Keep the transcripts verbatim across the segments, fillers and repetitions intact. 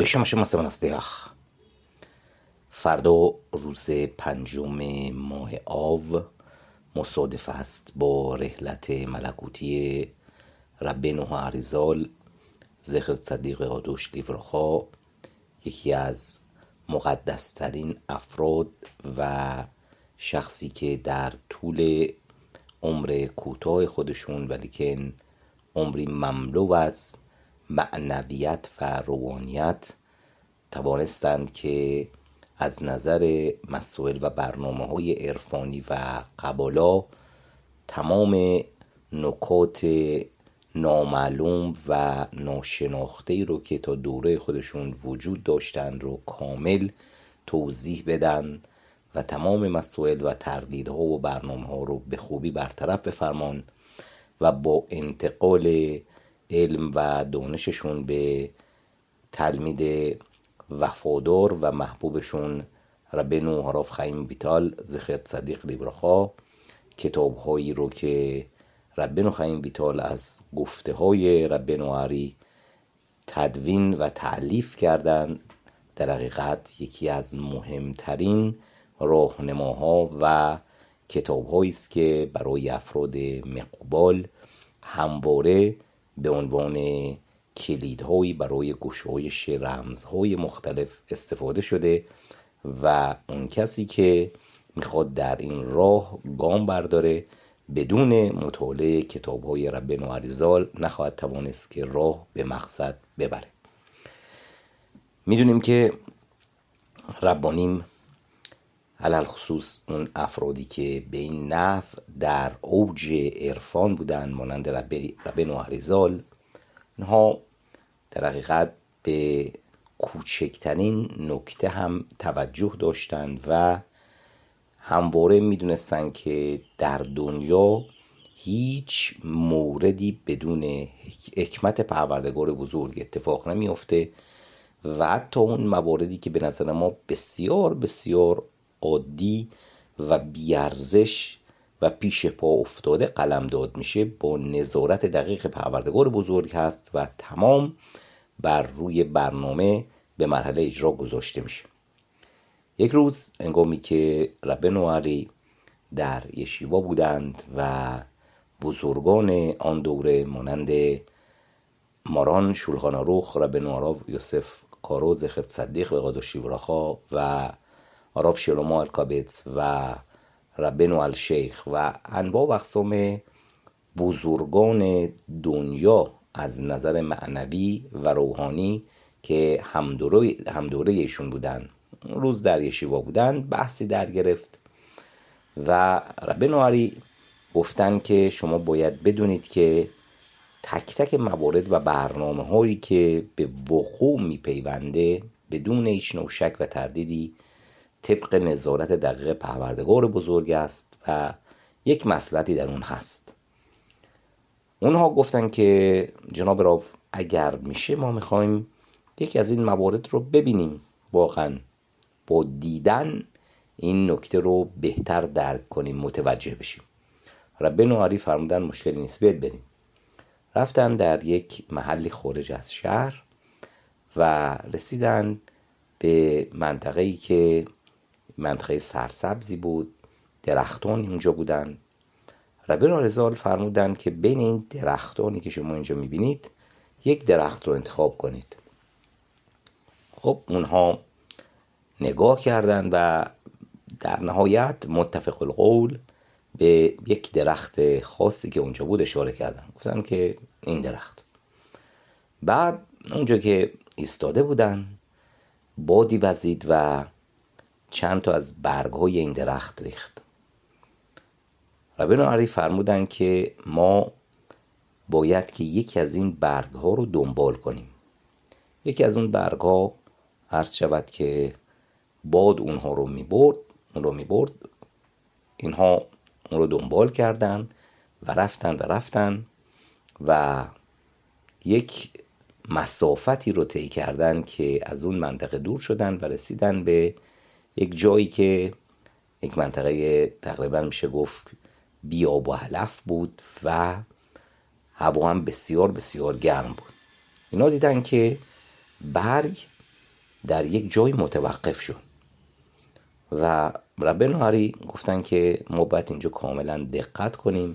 בשם השם הסمنستیח. فردا روز پنجم ماه آو مصادف است با رحلت ملکوتی ربنا اریزال زخر صدیق قادوش لیوراخا، یکی از مقدسترین افراد و شخصی که در طول عمر کوتاه خودشون ولیکن عمری مملو از معنویت و روحانیت توانستند که از نظر مسائل و برنامه های عرفانی و قبالا تمام نکات نامعلوم و ناشناخته رو که تا دوره خودشون وجود داشتن رو کامل توضیح بدن و تمام مسائل و تردیدها و برنامه ها رو به خوبی برطرف بفرمان و با انتقال علم و دانششون به تلمید وفادار و محبوبشون ربنا هراف خیم ویتال زخر صدیق لیوراخا کتاب هایی رو که ربنا خیم ویتال از گفته های ربنا اری تدوین و تألیف کردن، در حقیقت یکی از مهمترین راهنماها و کتاب هایی است که برای افراد مقبال همواره به عنوان کلیدهایی برای گشایش رمزهای مختلف استفاده شده و اون کسی که میخواد در این راه گام برداره بدون مطالعه کتابهای ربنا اریزال نخواهد توانست که راه به مقصد ببره. میدونیم که ربانیم علل خصوص اون افرادی که به این نحو در اوج عرفان بودن مانند ربنا اریزال، اینها در حقیقت به کوچکترین نکته هم توجه داشتند و همواره میدونستن که در دنیا هیچ موردی بدون حکمت پروردگار بزرگ اتفاق نمیفته و حتی اون مواردی که به نظر ما بسیار بسیار عادی و بیارزش و پیش پا افتاده قلمداد میشه با نظارت دقیق پروردگار بزرگ هست و تمام بر روی برنامه به مرحله اجرا گذاشته میشه. یک روز هنگامی که ربنا اری در یشیوا بودند و بزرگان آن دوره مانند ماران شولخان آروخ ربنا آراف یوسف کارو زخر صدیق و قادوش لیوراخا و آراف شلومو الکابتس و ربنا الشیخ و انواع و اقسام بزرگان دنیا از نظر معنوی و روحانی که همدوره همدوره ایشون بودن روز در یشیوا بودن بحثی در گرفت و ربنا اری گفتن که شما باید بدونید که تک تک موارد و برنامه هایی که به وقوع میپیونده بدون هیچ نوع شک و تردیدی طبق نظارت دقیق پروردگار بزرگ است و یک مصلحتی در اون هست. اونها گفتن که جناب راو اگر میشه ما میخوایم یکی از این موارد رو ببینیم، واقعا با دیدن این نکته رو بهتر درک کنیم، متوجه بشیم. ربنا اری فرمودن مشکلی نیست، بیاید بریم. رفتن در یک محلی خارج از شهر و رسیدن به منطقه‌ای که منطقه سرسبزی بود، درختانی اونجا بودن. ربنا اریزال فرمودن که بین این درختانی که شما اینجا میبینید یک درخت رو انتخاب کنید. خب اونها نگاه کردن و در نهایت متفق القول به یک درخت خاصی که اونجا بود اشاره کردن، گفتن که این درخت. بعد اونجا که ایستاده بودن بادی وزید و چند تا از برگ‌های این درخت ریخت. ربنا اری فرمودن که ما باید که یکی از این برگ‌ها رو دنبال کنیم. یکی از اون برگ‌ها عرض شود که باد اونها رو می‌برد، اون رو می‌برد. اینها اون رو دنبال کردن و رفتن و رفتن و یک مسافتی رو طی کردن که از اون منطقه دور شدن و رسیدن به یک جایی که یک منطقه تقریبا میشه گفت بی آب و علف بود و هوا هم بسیار بسیار گرم بود. اینا دیدن که برگ در یک جای متوقف شد و رب نوحری گفتن که ما باید اینجا کاملا دقت کنیم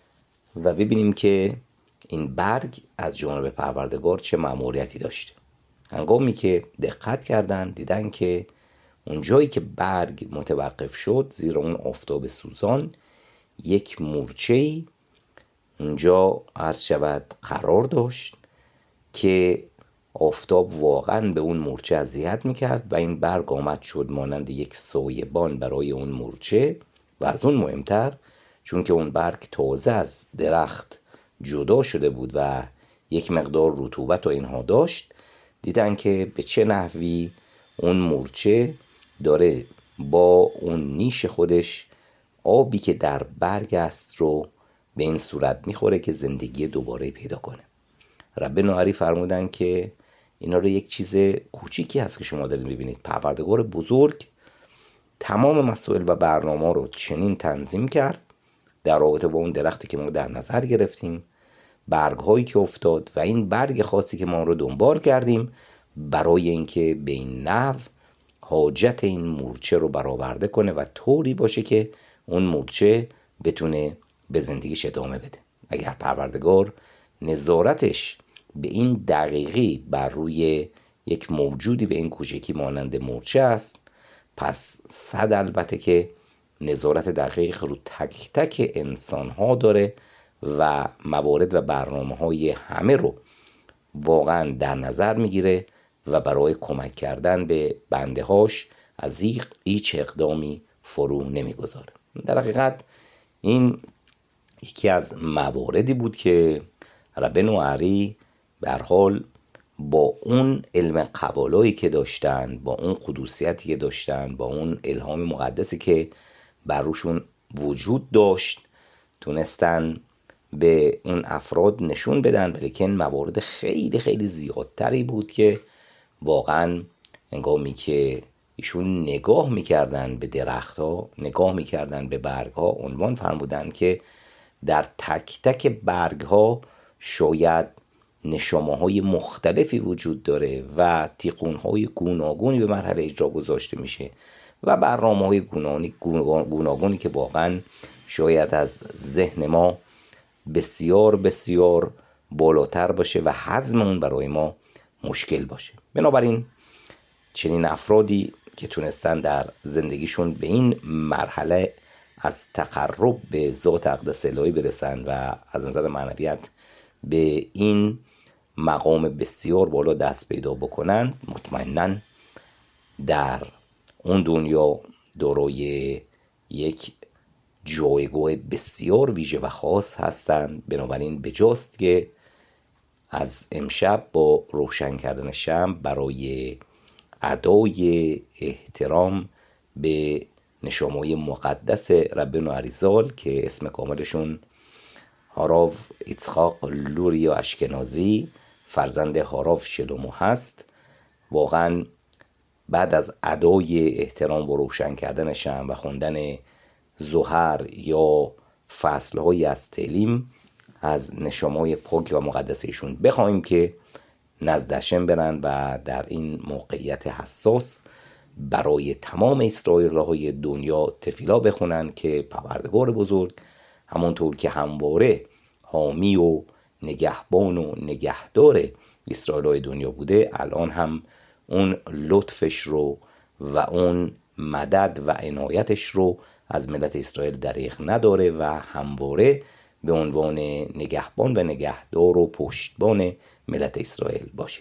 و ببینیم که این برگ از جانب پروردگار چه مأموریتی داشته. هنگامی که دقت کردن دیدن که اون جایی که برگ متوقف شد زیر اون آفتاب سوزان یک مورچه‌ای اونجا عرض شود قرار داشت که آفتاب واقعا به اون مورچه اذیت میکرد و این برگ آمد شد مانند یک سایبان برای اون مورچه و از اون مهمتر چون که اون برگ تازه از درخت جدا شده بود و یک مقدار رطوبت و اینها داشت، دیدن که به چه نحوی اون مورچه داره با اون نیش خودش آبی که در برگ است رو به این صورت میخوره که زندگی دوباره پیدا کنه. رب نوحری فرمودن که اینا رو یک چیز کوچیکی هست که شما دارید میبینید. پروردگار بزرگ تمام مسائل و برنامه رو چنین تنظیم کرد در رابطه با اون درختی که ما در نظر گرفتیم، برگ هایی که افتاد و این برگ خاصی که ما رو دنبال کردیم برای اینکه به این نحو حاجت این مورچه رو برآورده کنه و طوری باشه که اون مورچه بتونه به زندگیش ادامه بده. اگر پروردگار نظارتش به این دقیقی بر روی یک موجودی به این کوچکی مانند مورچه است، پس صد البته که نظارت دقیق رو تک تک انسان ها داره و موارد و برنامه های همه رو واقعا در نظر میگیره و برای کمک کردن به بنده هاش از هیچ اقدامی فرو نمیگذاره. در حقیقت این یکی از مواردی بود که رب نوحری به هر حال با اون علم قبالایی که داشتن، با اون قدوسیتی که داشتن، با اون الهام مقدسی که بر روشون وجود داشت تونستن به اون افراد نشون بدن، ولیکن موارد خیلی خیلی زیادتری بود که واقعا هنگامی که ایشون نگاه میکردن به درخت ها، نگاه میکردن به برگ ها، عنوان فرمودن که در تک تک برگ ها شاید نشامه های مختلفی وجود داره و تیقون های گوناگونی به مرحله اجرا گذاشته میشه و برنامه های گوناگونی که واقعا شاید از ذهن ما بسیار بسیار بالاتر باشه و هضم اون برای ما مشکل باشه. بنابراین چنین افرادی که تونستن در زندگیشون به این مرحله از تقرب به ذات اقدس الهی برسن و از نظر معنویت به این مقام بسیار بالا دست پیدا بکنن، مطمئناً در اون دنیا دارای یک جایگاه بسیار ویژه و خاص هستند. بنابراین بجاست که از امشب با روشن کردن شمع برای ادای احترام به نشامه‌های مقدس رب نوحری زال که اسم کاملشون هاراو ایצחاق لوریا اشکنازی فرزند هاراو شلومو هست، واقعا بعد از ادای احترام و روشن کردن شمع و خوندن زهر یا فصل‌های از تعلیم از نشامه‌های پاک و مقدس ایشون بخوایم که نزد هشم برن و در این موقعیت حساس برای تمام اسرائیل‌های دنیا تفیلا بخونن که پروردگار بزرگ همونطور که همواره حامی و نگهبان و نگهدار اسرائیل‌های دنیا بوده، الان هم اون لطفش رو و اون مدد و عنایتش رو از ملت اسرائیل دریغ نداره و همواره به عنوان نگهبان و نگهدار و پشتبان ملت اسرائیل باشه.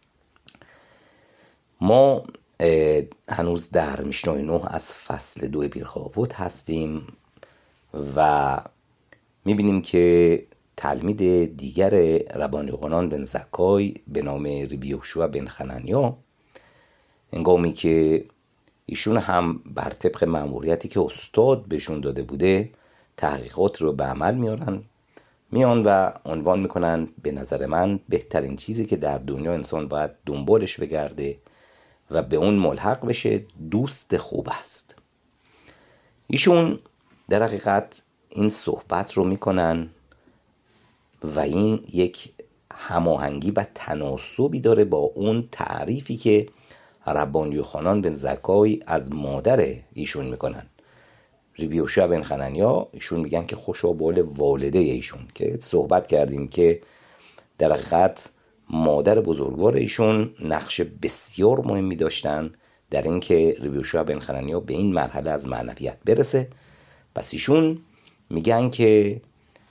ما هنوز در میشنای نه از فصل دو پیرخابوت هستیم و میبینیم که تلمید دیگر ربان یوحنان بن زکای به نام ربی یهوشع بن خننیا، هنگامی که ایشون هم بر طبق مأموریتی که استاد بهشون داده بوده تحقیقات رو به عمل میارن، میان و عنوان میکنن به نظر من بهترین چیزی که در دنیا انسان باید دنبالش بگرده و به اون ملحق بشه دوست خوب است. ایشون در حقیقت این صحبت رو میکنن و این یک هماهنگی و تناسبی داره با اون تعریفی که ربان یوحنان بن زکای از مادر ایشون میکنن. ربی یوشع بن خننیا ایشون میگن که خوشا بال والده ایشون، که صحبت کردیم که در حقیقت مادر بزرگوار ایشون نقش بسیار مهمی داشتن در اینکه ربی یوشع بن خننیا به این مرحله از معنویت برسه. پس ایشون میگن که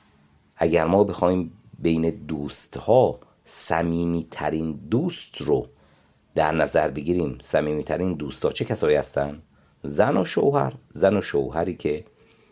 اگر ما بخوایم بین دوستها صمیمی ترین دوست رو در نظر بگیریم، صمیمی ترین دوستها چه کسایی هستن؟ زن و شوهر. زن و شوهری که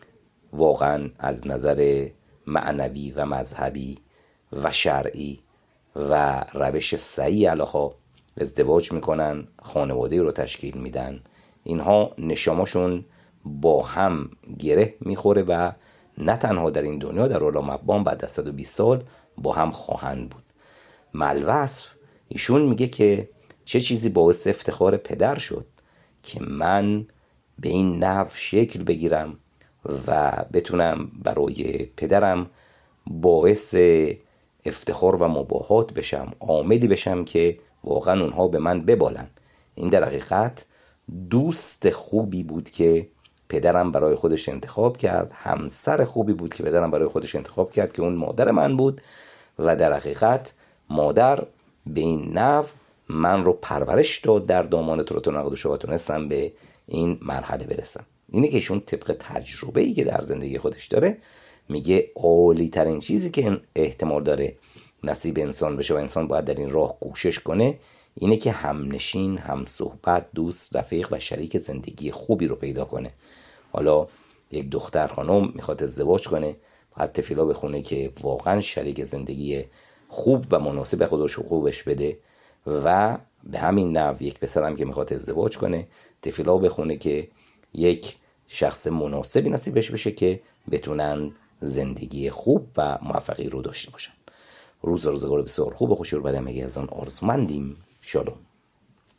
واقعا از نظر معنوی و مذهبی و شرعی و روش صحیح علاها ازدواج میکنن، خانواده رو تشکیل میدن، اینها نشاماشون با هم گره میخوره و نه تنها در این دنیا، در عالم مقام بعد از صد و بیست سال با هم خواهند بود. ملوصف ایشون میگه که چه چیزی باعث افتخار پدر شد که من به این نحو شکل بگیرم و بتونم برای پدرم باعث افتخار و مباهات بشم، عاملی بشم که واقعا اونها به من ببالن. این در حقیقت دوست خوبی بود که پدرم برای خودش انتخاب کرد، همسر خوبی بود که پدرم برای خودش انتخاب کرد که اون مادر من بود و در حقیقت مادر به این نحو من رو پرورش داد در دامان تروت و نقد و تونستم به این مرحله برسم. اینه که ایشون طبق تجربه‌ای که در زندگی خودش داره میگه عالی ترین چیزی که احتمال داره نصیب انسان بشه و انسان باید در این راه کوشش کنه اینه که همنشین، هم صحبت، دوست، رفیق و شریک زندگی خوبی رو پیدا کنه. حالا یک دختر خانم میخواد ازدواج کنه، باید تفیلا بخونه که واقعا شریک زندگی خوب و مناسب خودش خوبش بده و به همین نحو یک پسرم که میخواد ازدواج کنه تفیلا بخونه که یک شخص مناسبی نصیبش بشه که بتونن زندگی خوب و موفقی رو داشته باشن. روز و روزگار بسیار خوب و خوشی رو برای همگی از آن آرزومندیم. شالوم.